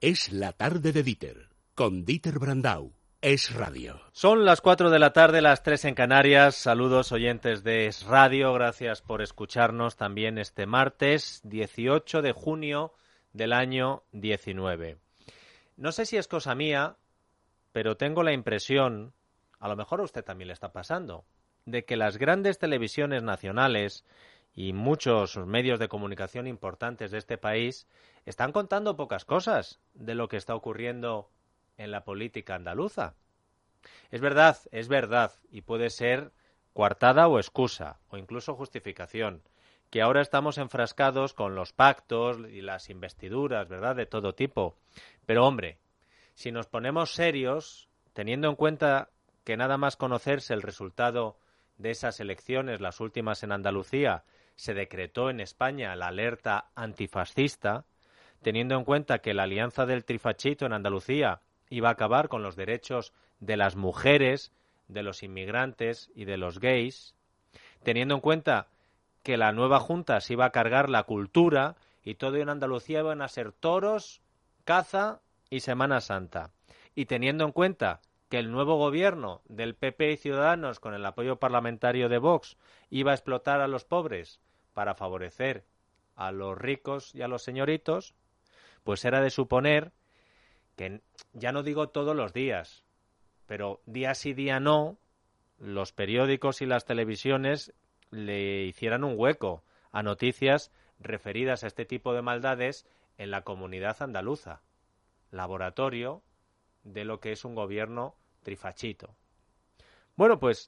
Es la tarde de Dieter, con Dieter Brandau. Es Radio. Son las 4 de la tarde, las 3 en Canarias. Saludos oyentes de Es Radio. Gracias por escucharnos también este martes 18 de junio del año 19. No sé si es cosa mía, pero tengo la impresión, a lo mejor a usted también le está pasando, de que las grandes televisiones nacionales y muchos medios de comunicación importantes de este país están contando pocas cosas de lo que está ocurriendo en la política andaluza. Es verdad, y puede ser coartada o excusa, o incluso justificación, que ahora estamos enfrascados con los pactos y las investiduras, ¿verdad?, de todo tipo. Pero, hombre, si nos ponemos serios, teniendo en cuenta que nada más conocerse el resultado de esas elecciones, las últimas en Andalucía, se decretó en España la alerta antifascista, teniendo en cuenta que la alianza del trifachito en Andalucía iba a acabar con los derechos de las mujeres, de los inmigrantes y de los gays, teniendo en cuenta que la nueva Junta se iba a cargar la cultura y todo en Andalucía iban a ser toros, caza y Semana Santa, y teniendo en cuenta que el nuevo gobierno del PP y Ciudadanos, con el apoyo parlamentario de Vox, iba a explotar a los pobres para favorecer a los ricos y a los señoritos, pues era de suponer que, ya no digo todos los días, pero día sí día no, los periódicos y las televisiones le hicieran un hueco a noticias referidas a este tipo de maldades en la comunidad andaluza, laboratorio de lo que es un gobierno trifachito. Bueno, pues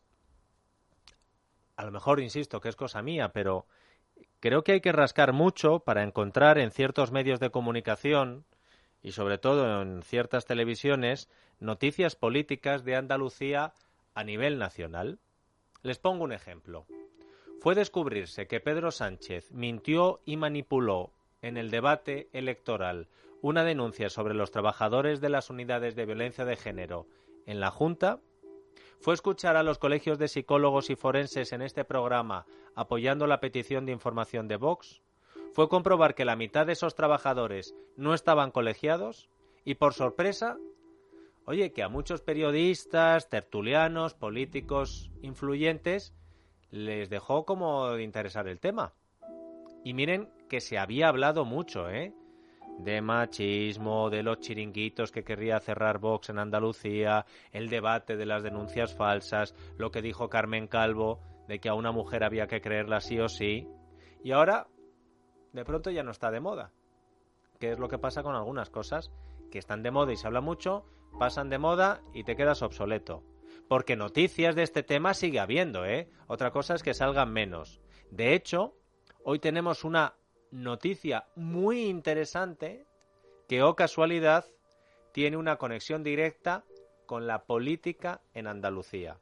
a lo mejor insisto que es cosa mía, pero creo que hay que rascar mucho para encontrar en ciertos medios de comunicación y sobre todo en ciertas televisiones noticias políticas de Andalucía a nivel nacional. Les pongo un ejemplo. Fue descubrirse que Pedro Sánchez mintió y manipuló en el debate electoral una denuncia sobre los trabajadores de las unidades de violencia de género en la Junta. Fue escuchar a los colegios de psicólogos y forenses en este programa apoyando la petición de información de Vox. Fue comprobar que la mitad de esos trabajadores no estaban colegiados y, por sorpresa, oye, que a muchos periodistas, tertulianos, políticos influyentes les dejó como de interesar el tema. Y miren que se había hablado mucho, de machismo, de los chiringuitos que querría cerrar Vox en Andalucía, el debate de las denuncias falsas, lo que dijo Carmen Calvo de que a una mujer había que creerla sí o sí. Y ahora, de pronto ya no está de moda. ¿Qué es lo que pasa con algunas cosas? Que están de moda y se habla mucho, pasan de moda y te quedas obsoleto. Porque noticias de este tema sigue habiendo, Otra cosa es que salgan menos. De hecho, hoy tenemos una noticia muy interesante que, oh casualidad, tiene una conexión directa con la política en Andalucía.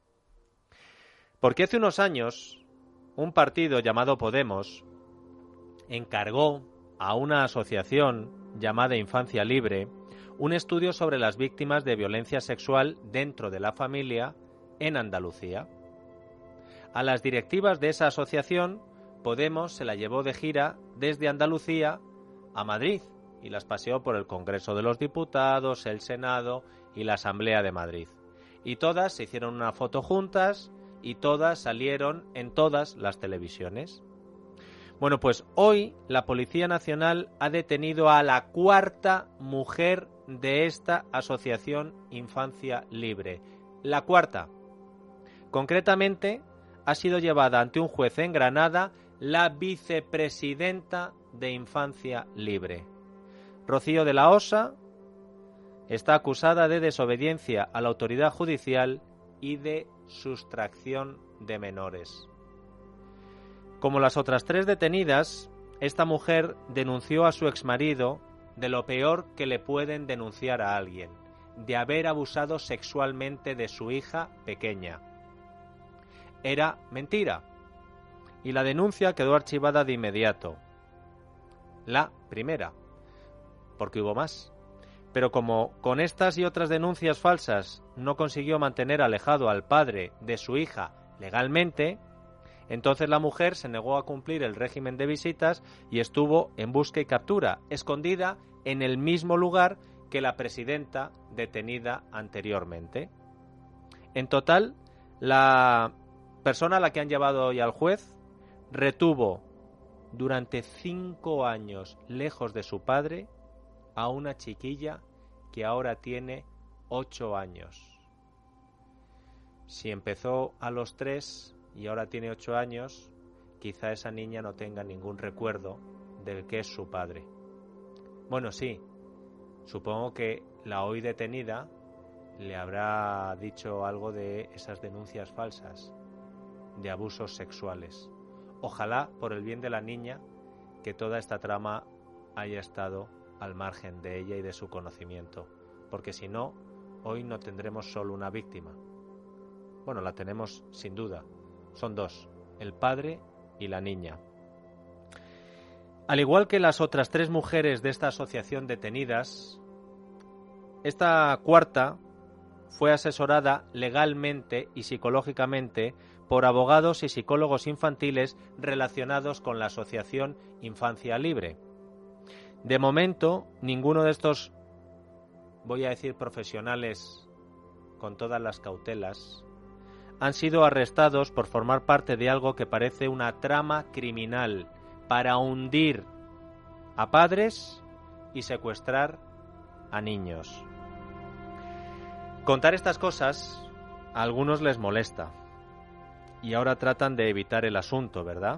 Porque hace unos años, un partido llamado Podemos encargó a una asociación llamada Infancia Libre un estudio sobre las víctimas de violencia sexual dentro de la familia en Andalucía. A las directivas de esa asociación, Podemos se la llevó de gira desde Andalucía a Madrid y las paseó por el Congreso de los Diputados, el Senado y la Asamblea de Madrid. Y todas se hicieron una foto juntas y todas salieron en todas las televisiones. Bueno, pues hoy la Policía Nacional ha detenido a la cuarta mujer de esta asociación Infancia Libre. La cuarta. Concretamente, ha sido llevada ante un juez en Granada la vicepresidenta de Infancia Libre. Rocío de la Osa está acusada de desobediencia a la autoridad judicial y de sustracción de menores. Como las otras 3 detenidas, esta mujer denunció a su exmarido de lo peor que le pueden denunciar a alguien, de haber abusado sexualmente de su hija pequeña. Era mentira, y la denuncia quedó archivada de inmediato. La primera, porque hubo más. Pero como con estas y otras denuncias falsas no consiguió mantener alejado al padre de su hija legalmente, entonces la mujer se negó a cumplir el régimen de visitas y estuvo en busca y captura, escondida en el mismo lugar que la presidenta detenida anteriormente. En total, la persona a la que han llevado hoy al juez retuvo durante 5 años lejos de su padre a una chiquilla que ahora tiene 8 años. Si empezó a los 3 y ahora tiene 8 años, quizá esa niña no tenga ningún recuerdo del que es su padre. Bueno, sí, supongo que la hoy detenida le habrá dicho algo de esas denuncias falsas, de abusos sexuales. Ojalá, por el bien de la niña, que toda esta trama haya estado al margen de ella y de su conocimiento, porque si no, hoy no tendremos solo una víctima. Bueno, la tenemos sin duda. Son 2, el padre y la niña. Al igual que las otras 3 mujeres de esta asociación detenidas, esta cuarta fue asesorada legalmente y psicológicamente por abogados y psicólogos infantiles relacionados con la asociación Infancia Libre. De momento, ninguno de estos, voy a decir profesionales con todas las cautelas, han sido arrestados por formar parte de algo que parece una trama criminal para hundir a padres y secuestrar a niños. Contar estas cosas a algunos les molesta y ahora tratan de evitar el asunto, ¿verdad?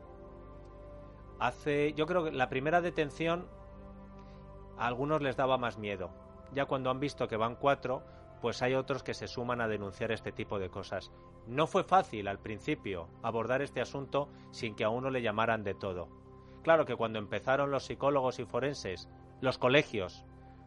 Yo creo que la primera detención a algunos les daba más miedo. Ya cuando han visto que van 4, pues hay otros que se suman a denunciar este tipo de cosas. No fue fácil al principio abordar este asunto sin que a uno le llamaran de todo. Claro que cuando empezaron los psicólogos y forenses, los colegios,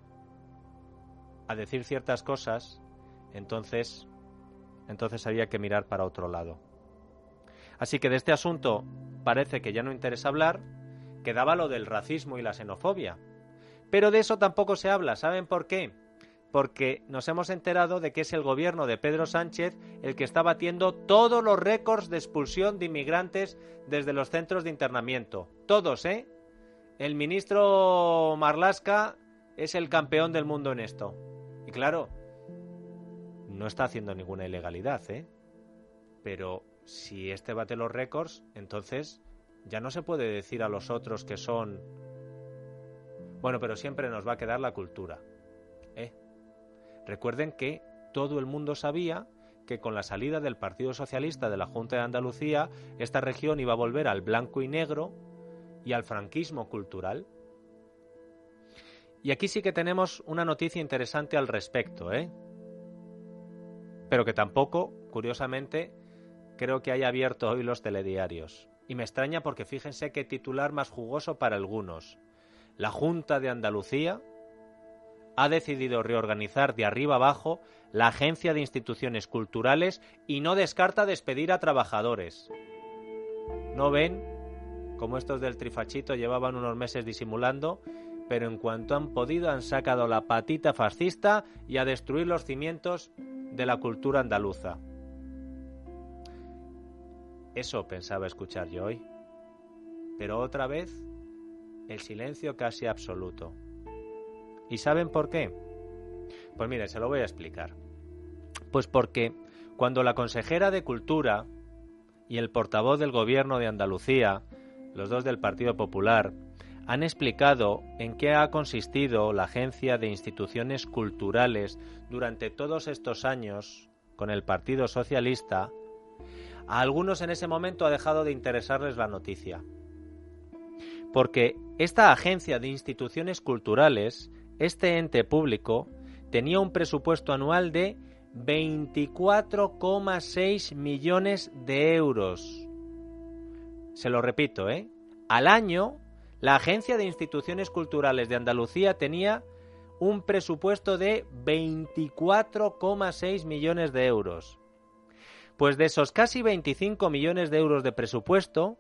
a decir ciertas cosas, entonces había que mirar para otro lado. Así que de este asunto parece que ya no interesa hablar, quedaba lo del racismo y la xenofobia. Pero de eso tampoco se habla, ¿saben por qué? Porque nos hemos enterado de que es el gobierno de Pedro Sánchez el que está batiendo todos los récords de expulsión de inmigrantes desde los centros de internamiento. Todos, ¿eh? El ministro Marlaska es el campeón del mundo en esto. Y claro, no está haciendo ninguna ilegalidad, ¿eh? Pero si este bate los récords, entonces ya no se puede decir a los otros que son... Bueno, pero siempre nos va a quedar la cultura, ¿eh? Recuerden que todo el mundo sabía que con la salida del Partido Socialista de la Junta de Andalucía, esta región iba a volver al blanco y negro y al franquismo cultural. Y aquí sí que tenemos una noticia interesante al respecto, ¿eh? Pero que tampoco, curiosamente, creo que haya abierto hoy los telediarios. Y me extraña porque fíjense qué titular más jugoso para algunos. La Junta de Andalucía ha decidido reorganizar de arriba abajo la Agencia de Instituciones Culturales y no descarta despedir a trabajadores. ¿No ven cómo estos del trifachito llevaban unos meses disimulando, pero en cuanto han podido han sacado la patita fascista y a destruir los cimientos de la cultura andaluza? Eso pensaba escuchar yo hoy. Pero otra vez, el silencio casi absoluto. ¿Y saben por qué? Pues mire, se lo voy a explicar. Pues porque cuando la consejera de Cultura y el portavoz del Gobierno de Andalucía, los dos del Partido Popular, han explicado en qué ha consistido la Agencia de Instituciones Culturales durante todos estos años con el Partido Socialista, a algunos en ese momento ha dejado de interesarles la noticia. Porque esta Agencia de Instituciones Culturales, este ente público, tenía un presupuesto anual de 24,6 millones de euros. Se lo repito, ¿eh? Al año, la Agencia de Instituciones Culturales de Andalucía tenía un presupuesto de 24,6 millones de euros. Pues de esos casi 25 millones de euros de presupuesto,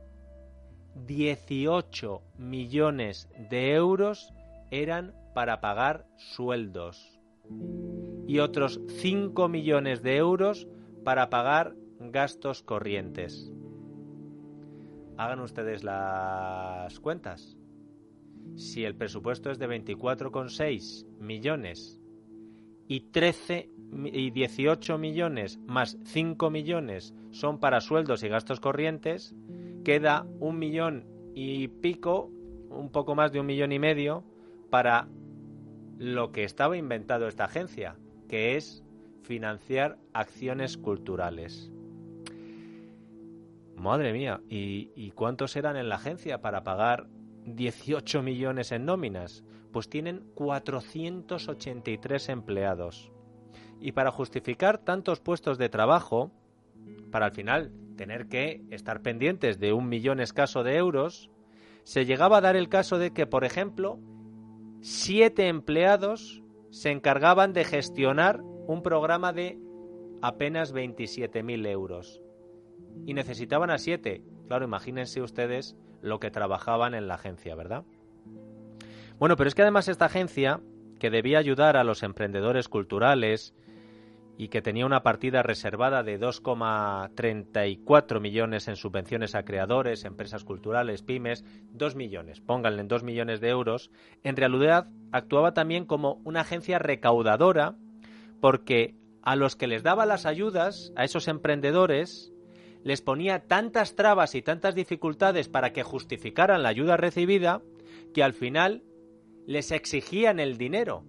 18 millones de euros eran para pagar sueldos y otros 5 millones de euros para pagar gastos corrientes. Hagan ustedes las cuentas. si el presupuesto es de 24,6 millones y 18 millones más 5 millones son para sueldos y gastos corrientes, queda 1 millón y pico, un poco más de 1,5 millones para lo que estaba inventado esta agencia, que es financiar acciones culturales. Madre mía, ¿y cuántos eran en la agencia para pagar 18 millones en nóminas? Pues tienen 483 empleados. Y para justificar tantos puestos de trabajo, para al final tener que estar pendientes de 1 millón escaso de euros, se llegaba a dar el caso de que, por ejemplo, 7 empleados se encargaban de gestionar un programa de apenas 27.000 euros. Y necesitaban a 7. Claro, imagínense ustedes lo que trabajaban en la agencia, ¿verdad? Bueno, pero es que además esta agencia, que debía ayudar a los emprendedores culturales y que tenía una partida reservada de 2,34 millones en subvenciones a creadores, empresas culturales, pymes, 2 millones, pónganle en 2 millones de euros, en realidad actuaba también como una agencia recaudadora, porque a los que les daba las ayudas, a esos emprendedores, les ponía tantas trabas y tantas dificultades para que justificaran la ayuda recibida, que al final les exigían el dinero.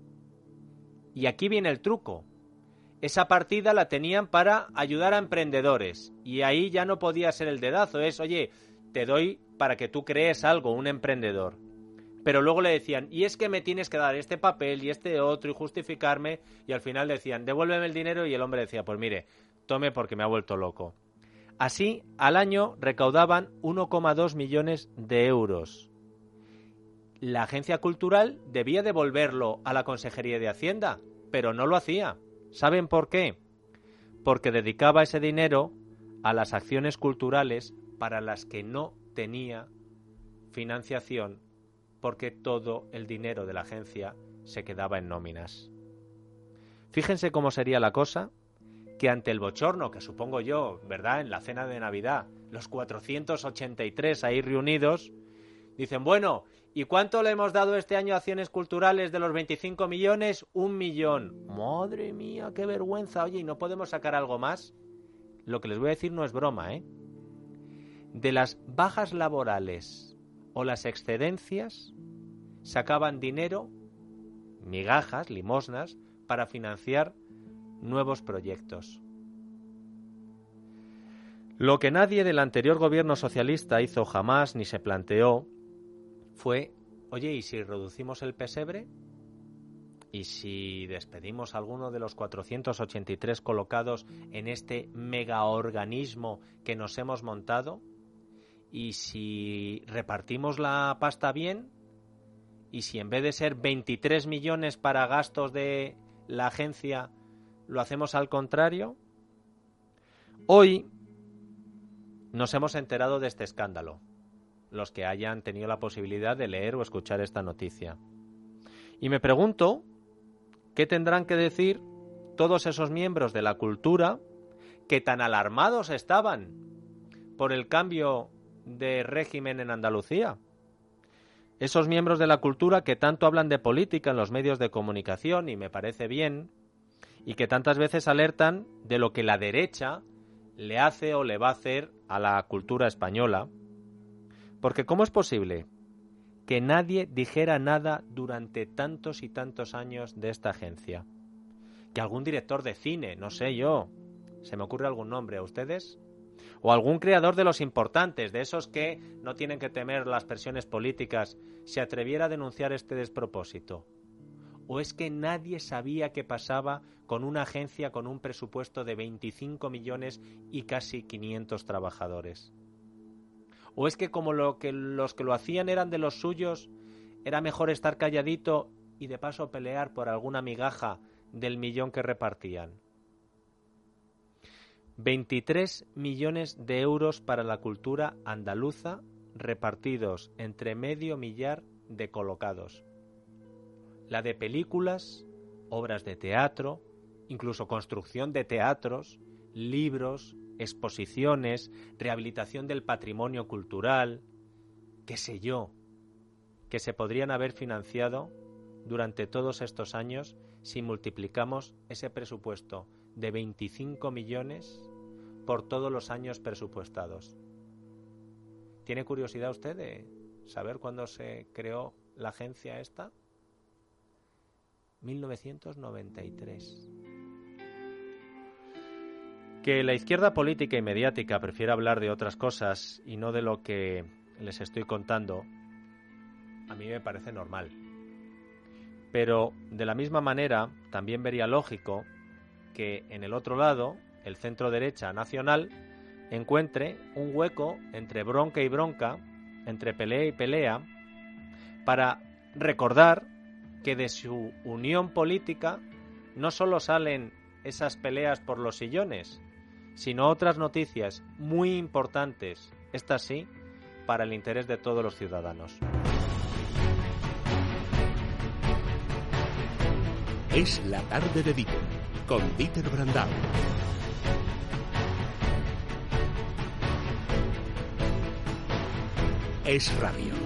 Y aquí viene el truco. Esa partida la tenían para ayudar a emprendedores, y ahí ya no podía ser el dedazo, es, oye, te doy para que tú crees algo, un emprendedor. Pero luego le decían, y es que me tienes que dar este papel y este otro y justificarme, y al final decían, devuélveme el dinero, y el hombre decía, pues mire, tome porque me ha vuelto loco. Así, al año recaudaban 1,2 millones de euros. La agencia cultural debía devolverlo a la Consejería de Hacienda, pero no lo hacía. ¿Saben por qué? Porque dedicaba ese dinero a las acciones culturales para las que no tenía financiación, porque todo el dinero de la agencia se quedaba en nóminas. Fíjense cómo sería la cosa, que ante el bochorno, que supongo yo, ¿verdad?, en la cena de Navidad, los 483 ahí reunidos, dicen, bueno, ¿y cuánto le hemos dado este año a acciones culturales de los 25 millones? 1 millón. Madre mía, qué vergüenza. Oye, ¿y no podemos sacar algo más? Lo que les voy a decir no es broma, ¿eh? De las bajas laborales o las excedencias, sacaban dinero, migajas, limosnas, para financiar nuevos proyectos. Lo que nadie del anterior gobierno socialista hizo jamás ni se planteó fue, oye, ¿y si reducimos el pesebre? ¿Y si despedimos a alguno de los 483 colocados en este megaorganismo que nos hemos montado? ¿Y si repartimos la pasta bien? ¿Y si en vez de ser 23 millones para gastos de la agencia, lo hacemos al contrario? Hoy nos hemos enterado de este escándalo, los que hayan tenido la posibilidad de leer o escuchar esta noticia. Y me pregunto, ¿qué tendrán que decir todos esos miembros de la cultura que tan alarmados estaban por el cambio de régimen en Andalucía? Esos miembros de la cultura que tanto hablan de política en los medios de comunicación, y me parece bien, y que tantas veces alertan de lo que la derecha le hace o le va a hacer a la cultura española. Porque ¿cómo es posible que nadie dijera nada durante tantos y tantos años de esta agencia? Que algún director de cine, no sé yo, ¿se me ocurre algún nombre a ustedes? O algún creador de los importantes, de esos que no tienen que temer las presiones políticas, se atreviera a denunciar este despropósito. ¿O es que nadie sabía qué pasaba con una agencia con un presupuesto de 25 millones y casi 500 trabajadores? ¿O es que como los que lo hacían eran de los suyos, era mejor estar calladito y de paso pelear por alguna migaja del millón que repartían? 23 millones de euros para la cultura andaluza, repartidos entre 500.000 de colocados. La de películas, obras de teatro, incluso construcción de teatros, libros, exposiciones, rehabilitación del patrimonio cultural, qué sé yo. que se podrían haber financiado durante todos estos años si multiplicamos ese presupuesto de 25 millones por todos los años presupuestados. ¿Tiene curiosidad usted de saber cuándo se creó la agencia esta? 1993. Que la izquierda política y mediática prefiera hablar de otras cosas y no de lo que les estoy contando, a mí me parece normal. Pero de la misma manera también vería lógico que en el otro lado, el centro derecha nacional, encuentre un hueco entre bronca y bronca, entre pelea y pelea, para recordar que de su unión política no solo salen esas peleas por los sillones, sino otras noticias muy importantes, estas sí, para el interés de todos los ciudadanos. Es la tarde de Dieter, con Dieter Brandau. Es Radio.